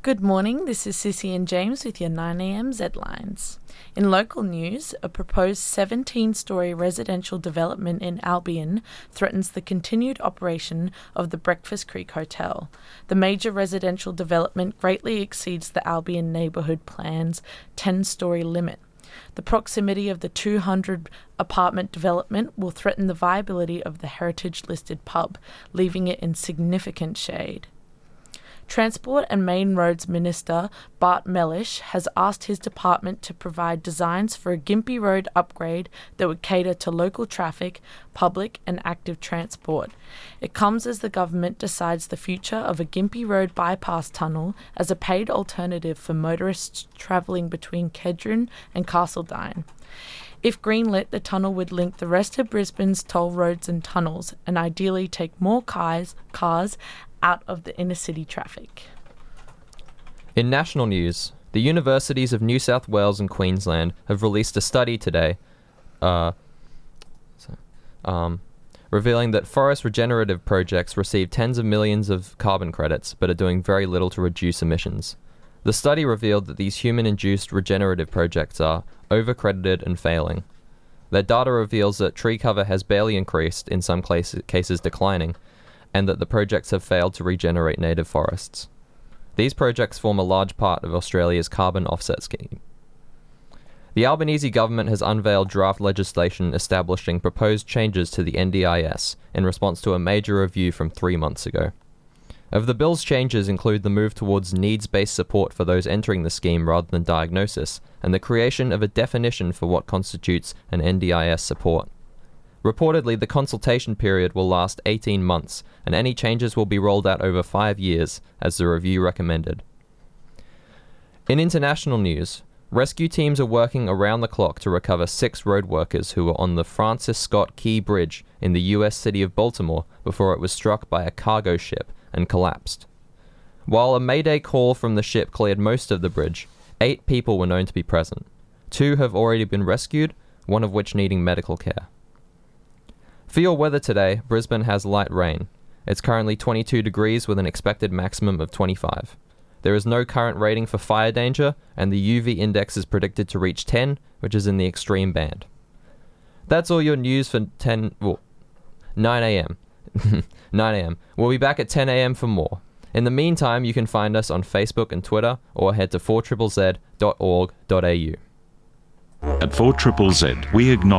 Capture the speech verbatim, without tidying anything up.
Good morning, this is Sissy and James with your nine a m Z-Lines. In local news, a proposed seventeen-storey residential development in Albion threatens the continued operation of the Breakfast Creek Hotel. The major residential development greatly exceeds the Albion neighbourhood plan's ten-storey limit. The proximity of the two hundred apartment development will threaten the viability of the heritage-listed pub, leaving it in significant shade. Transport and Main Roads Minister Bart Mellish has asked his department to provide designs for a Gympie Road upgrade that would cater to local traffic, public and active transport. It comes as the government decides the future of a Gympie Road bypass tunnel as a paid alternative for motorists travelling between Kedron and Castledine. If greenlit, the tunnel would link the rest of Brisbane's toll roads and tunnels and ideally take more cars, cars out of the inner city traffic. In national news, the universities of New South Wales and Queensland have released a study today uh, um, revealing that forest regenerative projects receive tens of millions of carbon credits but are doing very little to reduce emissions. The study revealed that these human-induced regenerative projects are overcredited and failing. Their data reveals that tree cover has barely increased, in some cases declining, and that the projects have failed to regenerate native forests. These projects form a large part of Australia's carbon offset scheme. The Albanese government has unveiled draft legislation establishing proposed changes to the N D I S in response to a major review from three months ago. Of the bill's changes include the move towards needs-based support for those entering the scheme rather than diagnosis, and the creation of a definition for what constitutes an N D I S support. Reportedly, the consultation period will last eighteen months, and any changes will be rolled out over five years, as the review recommended. In international news, rescue teams are working around the clock to recover six road workers who were on the Francis Scott Key Bridge in the U S city of Baltimore before it was struck by a cargo ship and collapsed. While a mayday call from the ship cleared most of the bridge, eight people were known to be present. Two have already been rescued, one of which needing medical care. For your weather today, Brisbane has light rain. It's currently twenty-two degrees with an expected maximum of twenty-five. There is no current rating for fire danger, and the U V index is predicted to reach ten, which is in the extreme band. That's all your news for ten, well, nine a m nine a m We'll be back at ten a m for more. In the meantime, you can find us on Facebook and Twitter, or head to four Z Z Z dot org dot a u. At four Z Z Z, we acknowledge